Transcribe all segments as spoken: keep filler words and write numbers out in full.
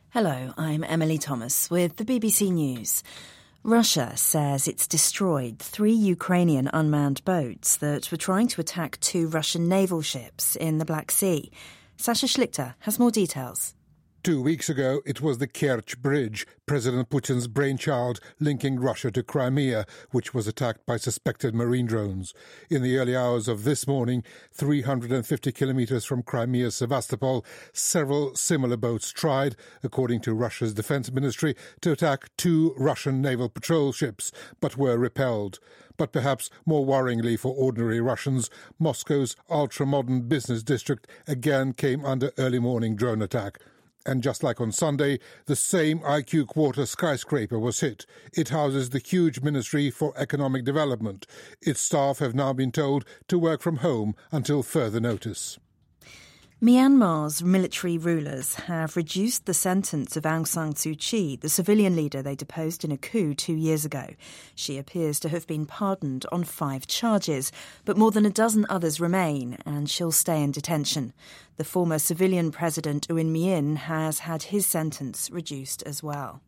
Hello, I'm Emily Thomas with the B B C News. Russia says it's destroyed three Ukrainian unmanned boats that were trying to attack two Russian naval ships in the Black Sea. Sasha Schlichter has more details. Two weeks ago, it was the Kerch Bridge, President Putin's brainchild, linking Russia to Crimea, which was attacked by suspected marine drones. In the early hours of this morning, three hundred fifty kilometres from Crimea's Sevastopol, several similar boats tried, according to Russia's defence ministry, to attack two Russian naval patrol ships, but were repelled. But perhaps more worryingly for ordinary Russians, Moscow's ultra-modern business district again came under early morning drone attack. And just like on Sunday, the same I Q Quarter skyscraper was hit. It houses the huge Ministry for Economic Development. Its staff have now been told to work from home until further notice. Myanmar's military rulers have reduced the sentence of Aung San Suu Kyi, the civilian leader they deposed in a coup two years ago. She appears to have been pardoned on five charges, but more than a dozen others remain, and she'll stay in detention. The former civilian president Uyên Min has had his sentence reduced as well.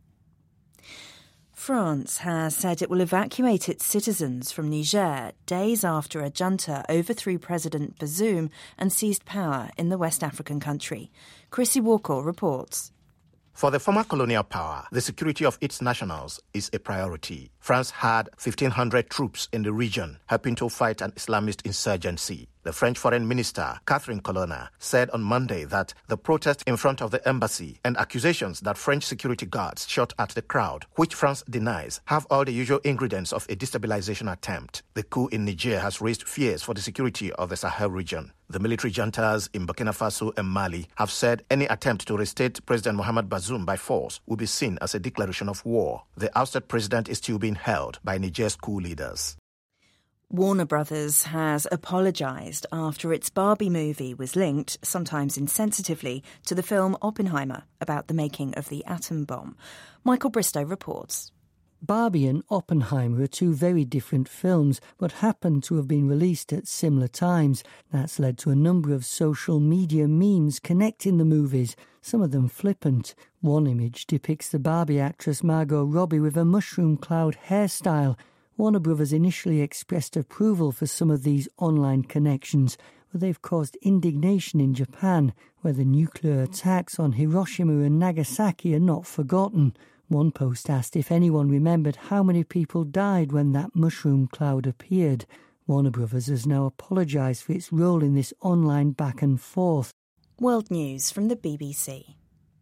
France has said it will evacuate its citizens from Niger days after a junta overthrew President Bazoum and seized power in the West African country. Chrissy Walker reports. For the former colonial power, the security of its nationals is a priority. France had fifteen hundred troops in the region helping to fight an Islamist insurgency. The French Foreign Minister, Catherine Colonna, said on Monday that the protest in front of the embassy and accusations that French security guards shot at the crowd, which France denies, have all the usual ingredients of a destabilization attempt. The coup in Niger has raised fears for the security of the Sahel region. The military juntas in Burkina Faso and Mali have said any attempt to restate President Mohamed Bazoum by force will be seen as a declaration of war. The ousted president is still being held by Niger's coup leaders. Warner Brothers has apologised after its Barbie movie was linked, sometimes insensitively, to the film Oppenheimer about the making of the atom bomb. Michael Bristow reports. Barbie and Oppenheimer are two very different films, but happen to have been released at similar times. That's led to a number of social media memes connecting the movies, some of them flippant. One image depicts the Barbie actress Margot Robbie with a mushroom cloud hairstyle. Warner Brothers initially expressed approval for some of these online connections, but they've caused indignation in Japan, where the nuclear attacks on Hiroshima and Nagasaki are not forgotten. One post asked if anyone remembered how many people died when that mushroom cloud appeared. Warner Brothers has now apologised for its role in this online back and forth. World News from the B B C.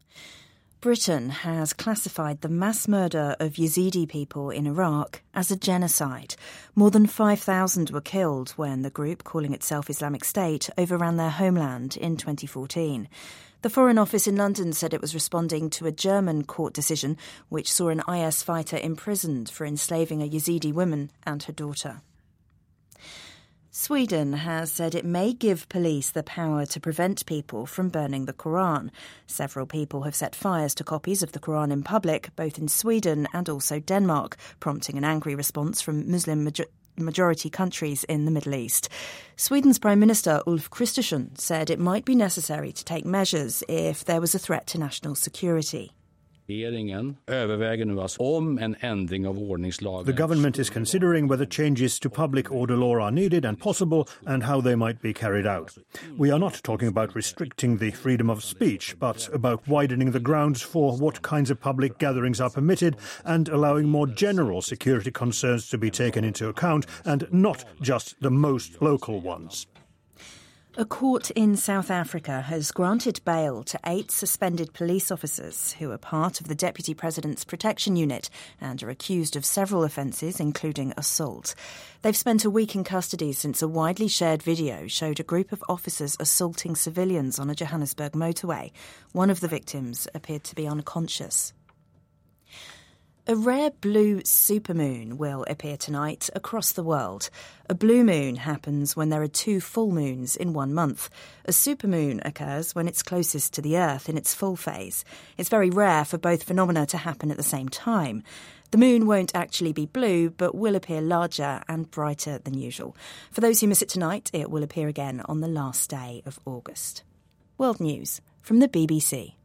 Britain has classified the mass murder of Yazidi people in Iraq as a genocide. More than five thousand were killed when the group, calling itself Islamic State, overran their homeland in twenty fourteen. The Foreign Office in London said it was responding to a German court decision which saw an I S fighter imprisoned for enslaving a Yazidi woman and her daughter. Sweden has said it may give police the power to prevent people from burning the Quran. Several people have set fires to copies of the Quran in public, both in Sweden and also Denmark, prompting an angry response from Muslim major- majority countries in the Middle East. Sweden's Prime Minister Ulf Kristersson said it might be necessary to take measures if there was a threat to national security. The government is considering whether changes to public order law are needed and possible and how they might be carried out. We are not talking about restricting the freedom of speech, but about widening the grounds for what kinds of public gatherings are permitted and allowing more general security concerns to be taken into account and not just the most local ones. A court in South Africa has granted bail to eight suspended police officers who are part of the Deputy President's Protection Unit and are accused of several offences, including assault. They've spent a week in custody since a widely shared video showed a group of officers assaulting civilians on a Johannesburg motorway. One of the victims appeared to be unconscious. A rare blue supermoon will appear tonight across the world. A blue moon happens when there are two full moons in one month. A supermoon occurs when it's closest to the Earth in its full phase. It's very rare for both phenomena to happen at the same time. The moon won't actually be blue, but will appear larger and brighter than usual. For those who miss it tonight, it will appear again on the last day of August. World News from the B B C.